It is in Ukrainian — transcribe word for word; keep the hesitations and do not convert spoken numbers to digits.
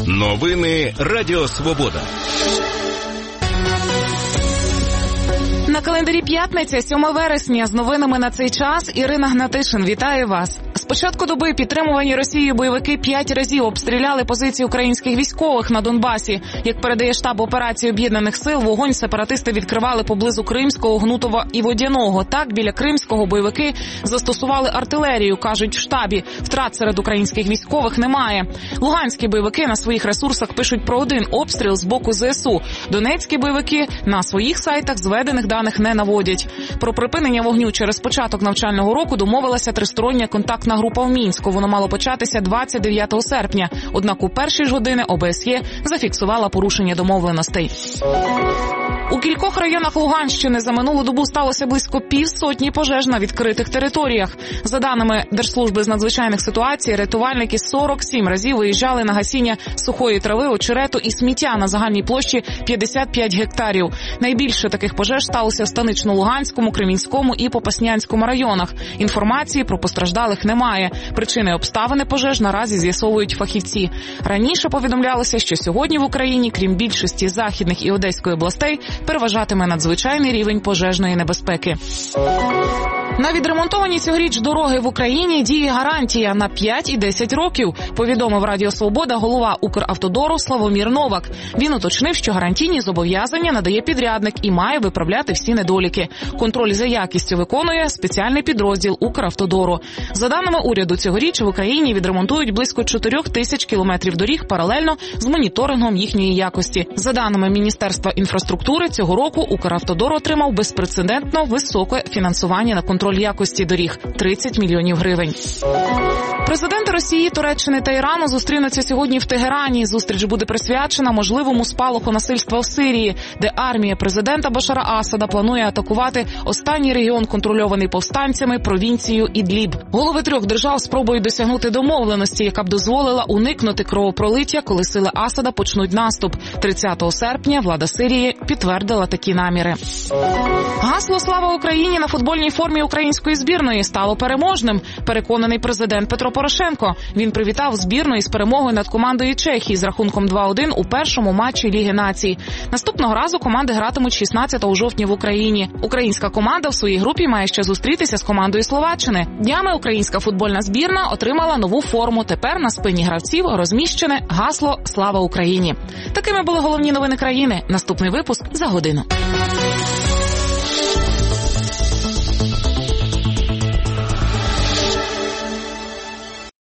Новини Радіо Свобода. На календарі п'ятниця, сьоме вересня. З новинами на цей час Ірина Гнатишин. Вітаю вас. З початку доби підтримувані Росією бойовики п'ять разів обстріляли позиції українських військових на Донбасі. Як передає штаб операції Об'єднаних сил, вогонь сепаратисти відкривали поблизу Кримського, Гнутова і Водяного. Так, біля Кримського бойовики застосували артилерію, кажуть в штабі. Втрат серед українських військових немає. Луганські бойовики на своїх ресурсах пишуть про один обстріл з боку ЗСУ. Донецькі бойовики на своїх сайтах зведених даних не наводять. Про припинення вогню через початок навчального року домовилася тристороння контактна група в Мінську. Воно мало початися двадцять дев'ятого серпня. Однак у перші ж години ОБСЄ зафіксувала порушення домовленостей. У кількох районах Луганщини за минулу добу сталося близько півсотні пожеж на відкритих територіях. За даними Держслужби з надзвичайних ситуацій, рятувальники сорок сім разів виїжджали на гасіння сухої трави, очерету і сміття на загальній площі п'ятдесят п'ять гектарів. Найбільше таких пожеж сталося в Станично-Луганському, Кремінському і Попаснянському районах. Інформації про постраждалих немає. Причини і обставини пожеж наразі з'ясовують фахівці. Раніше повідомлялося, що сьогодні в Україні, крім більшості західних і Одеської областей, переважатиме надзвичайний рівень пожежної небезпеки. На відремонтовані цьогоріч дороги в Україні діє гарантія на п'ять і десять років, повідомив Радіо Свобода голова Укравтодору Славомір Новак. Він уточнив, що гарантійні зобов'язання надає підрядник і має виправляти всі недоліки. Контроль за якістю виконує спеціальний підрозділ Укравтодору. За даними уряду, цьогоріч в Україні відремонтують близько чотирьох тисяч кілометрів доріг паралельно з моніторингом їхньої якості. За даними Міністерства інфраструктури, цього року Укравтодор отримав безпрецедентно високе фінансування на контроль якості доріг – тридцять мільйонів гривень. Президенти Росії, Туреччини та Ірану зустрінуться сьогодні в Тегерані. Зустріч буде присвячена можливому спалаху насильства в Сирії, де армія президента Башара Асада планує атакувати останній регіон, контрольований повстанцями, провінцію Ідліб. Голови трьох держав спробують досягнути домовленості, яка б дозволила уникнути кровопролиття, коли сили Асада почнуть наступ. тридцятого серпня влада Сирії підтвердила такі наміри. Гасло «Слава Україні» на футбольній формі української збірної стало переможним, переконаний президент Петро Порошенко. Він привітав збірну із перемогою над командою Чехії з рахунком два один у першому матчі Ліги націй. Наступного разу команди гратимуть шістнадцятого жовтня в Україні. Українська команда в своїй групі має ще зустрітися з командою Словаччини. Днями українська футбольна збірна отримала нову форму. Тепер на спині гравців розміщене гасло «Слава Україні». Такими були головні новини країни. Наступний випуск за годину.